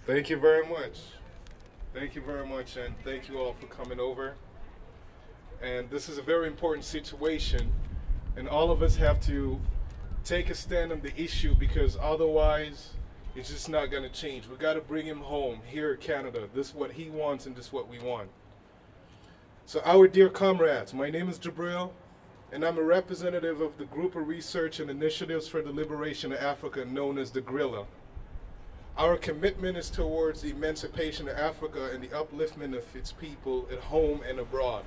Thank you very much. Thank you very much, and thank you all for coming over. And this is a very important situation, and all of us have to take a stand on the issue because otherwise it's just not going to change. We got to bring him home here in Canada. This is what he wants, and this is what we want. So, our dear comrades, my name is Jabril, and I'm a representative of the Group of Research and Initiatives for the Liberation of Africa, known as the GRILA. Our commitment is towards the emancipation of Africa and the upliftment of its people at home and abroad.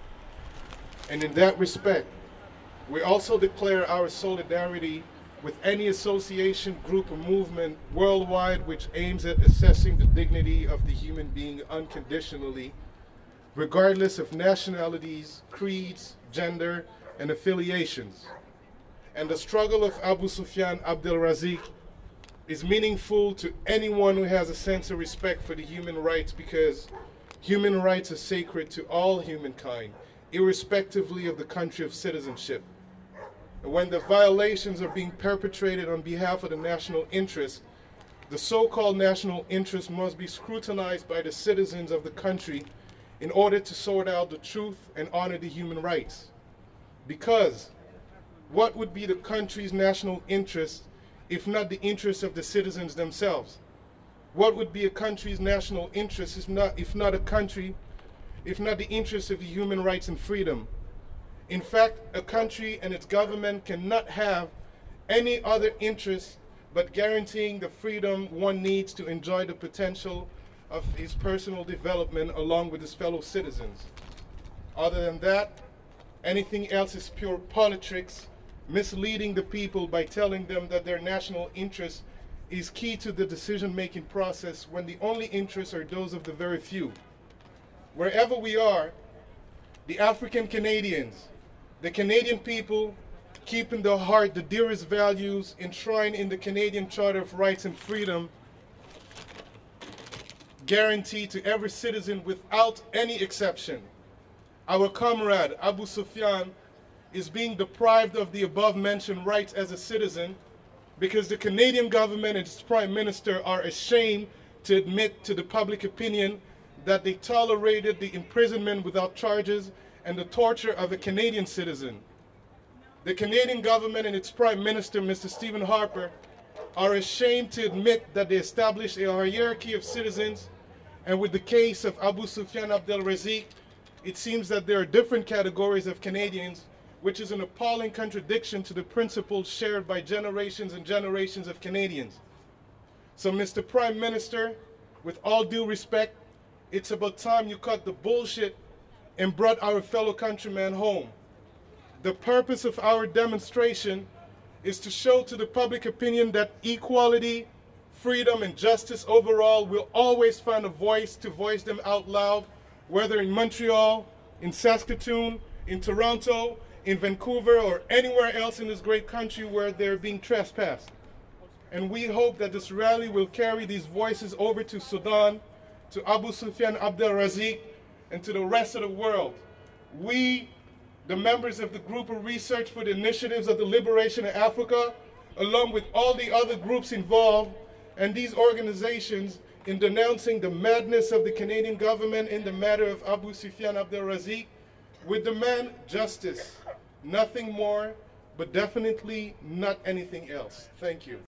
And in that respect, we also declare our solidarity with any association, group, or movement worldwide which aims at assessing the dignity of the human being unconditionally, regardless of nationalities, creeds, gender, and affiliations. And the struggle of Abu Sufyan Abdel Razik is meaningful to anyone who has a sense of respect for the human rights, because human rights are sacred to all humankind, irrespectively of the country of citizenship. And when the violations are being perpetrated on behalf of the national interest, the so-called national interest must be scrutinized by the citizens of the country in order to sort out the truth and honor the human rights. Because what would be the country's national interest if not the interests of the citizens themselves? What would be a country's national interest if not the interest of human rights and freedom? In fact, a country and its government cannot have any other interest but guaranteeing the freedom one needs to enjoy the potential of his personal development along with his fellow citizens. Other than that, anything else is pure politics, misleading the people by telling them that their national interest is key to the decision-making process when the only interests are those of the very few. Wherever we are, the African Canadians, the Canadian people, keep in their heart the dearest values enshrined in the Canadian Charter of Rights and Freedom, guaranteed to every citizen without any exception. Our comrade Abu Sufyan is being deprived of the above-mentioned rights as a citizen because the Canadian government and its Prime Minister are ashamed to admit to the public opinion that they tolerated the imprisonment without charges and the torture of a Canadian citizen. The Canadian government and its Prime Minister, Mr. Stephen Harper, are ashamed to admit that they established a hierarchy of citizens, and with the case of Abu Sufyan Abdel Razik, it seems that there are different categories of Canadians, which is an appalling contradiction to the principles shared by generations and generations of Canadians. So, Mr. Prime Minister, with all due respect, it's about time you cut the bullshit and brought our fellow countrymen home. The purpose of our demonstration is to show to the public opinion that equality, freedom, and justice overall will always find a voice to voice them out loud, whether in Montreal, in Saskatoon, in Toronto, in Vancouver, or anywhere else in this great country where they're being trespassed. And we hope that this rally will carry these voices over to Sudan, to Abu Sufyan Abdel Razik, and to the rest of the world. We, the members of the Group of Research for the Initiatives of the Liberation of Africa, along with all the other groups involved, and these organizations, in denouncing the madness of the Canadian government in the matter of Abu Sufyan Abdel Razik, we demand justice, nothing more, but definitely not anything else. Thank you.